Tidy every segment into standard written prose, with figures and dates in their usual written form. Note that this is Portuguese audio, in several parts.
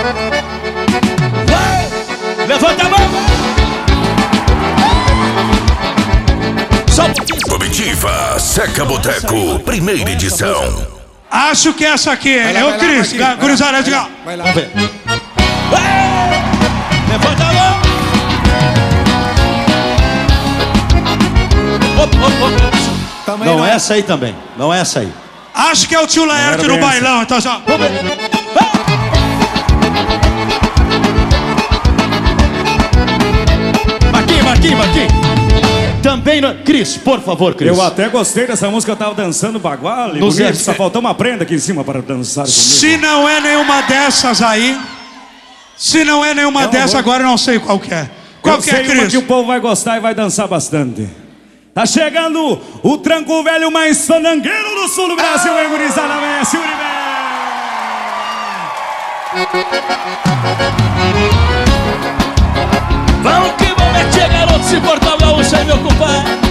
Vai! Levanta a mão! Só um pouquinho. Comitiva Seca Boteco, primeira edição. Acho que essa aqui é o Cris. Gurizada, diga. Vai lá. Vamos ver. Vai! Levanta a mão! Também Não é essa aí também. Não é essa aí. Acho que é o tio Laerte no bailão, então só. Vamos ver. Marquinhos. Também não... Cris, por favor, Cris. Eu até gostei dessa música, eu tava dançando bagual e bonito, só faltou uma prenda aqui em cima para dançar comigo. Se não é nenhuma dessas aí, agora eu não sei qual que é. Qual Eu que é, sei uma Cris? que o povo vai gostar e vai dançar bastante. Tá chegando o tranco velho mais fandangueiro do sul do Brasil, hein, gurizada? Messi Uribe! Vamos que vamos, é tia garoto, se portar o gaúcho aí, meu compadre.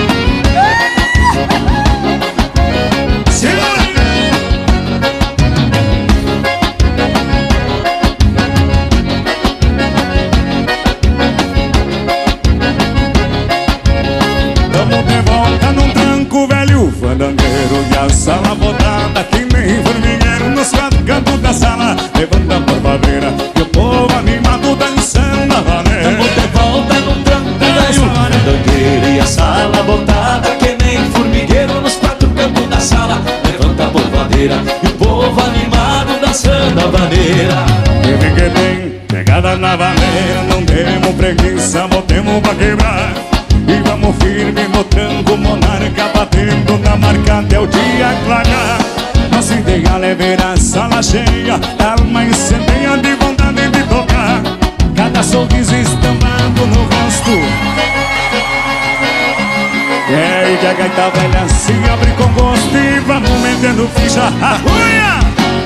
Vamos de volta num tranco velho fandangueiro e a sala botada que nem formigueiro nos quatro cantos da sala. Levanta a barbadeira e o povo animado dançando a vaneira. Vamos de volta num tranco velho fandangueiro e a sala botada que nem formigueiro nos quatro cantos da sala. Levanta a polvadeira e o povo animado dançando a vaneira. Quem que tem pegada na vaneira, não temos preguiça, botemos pra quebrar. E vamos firme no tranco monarca, batendo na marca até o dia clarear. Nossa ideia é ver a sala cheia, alma incendeia de vontade de tocar. Cada sorriso estampado no rosto. É aí que a gaita velha se abre com gosto e vamos metendo ficha. Arruia!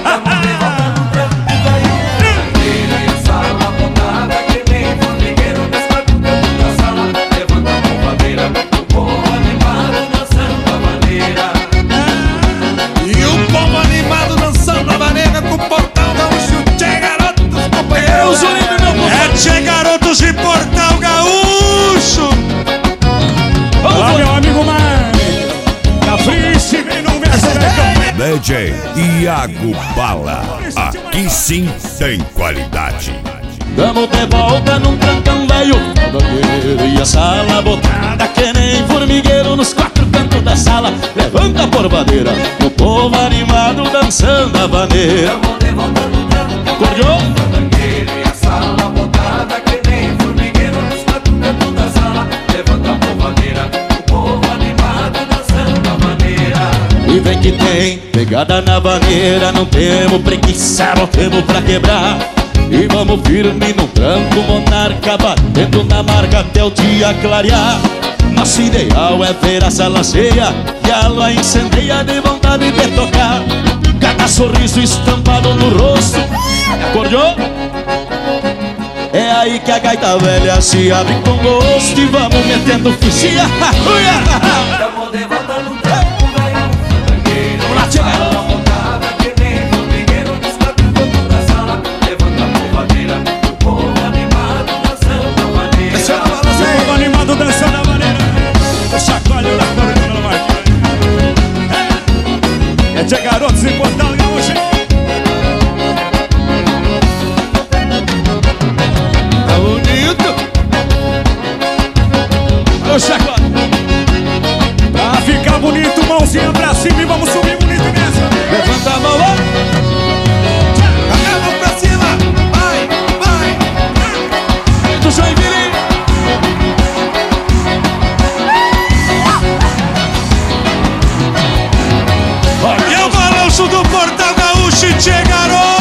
Tchê garotos de Portal Gaúcho. Olá, meu amigo Mário. Capriche, vem no verso da DJ Iago Bala, aqui sim tem qualidade. Vamos de volta num trancão velho fandangueiro e a sala botada que nem formigueiro nos quatro cantos da sala. Levanta a porvadeira, o povo animado dançando a vaneira. Vamos de volta num trancão velho fandangueiro e a sala botada que nem formigueiro nos quatro cantos da sala. Levanta a porvadeira, o povo animado dançando a vaneira. E vem que tem pegada na vaneira, não temos preguiça, botemos pra quebrar. E vamos firme no tranco monarca, batendo na marca até o dia clarear. Nosso ideal é ver a sala cheia e a lua incendeia de vontade de tocar. Cada sorriso estampado no rosto. Acordou? É aí que a gaita velha se abre com gosto e vamos metendo fichinha. Vamos de volta no tranco velho fandangueiro. Vamos lá, chega! dançando a maneira. Chacoalho da cor do Marquinhos. É de garotos em Portal Gaúcho. Tá bonito. Ô, chacoalho. Pra ficar bonito, mãozinha pra cima e vamos subir bonito mesmo. Levanta a mão lá. A mão pra cima. Vai, vai. Do Joinville. E é o balanço do Portal Gaúcho, Tchê Garoto.